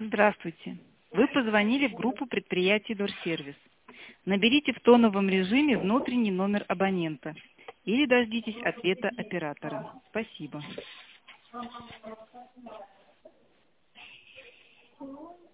Здравствуйте. Вы позвонили в группу предприятий Дорсервис. Наберите в тоновом режиме внутренний номер абонента или дождитесь ответа оператора. Спасибо.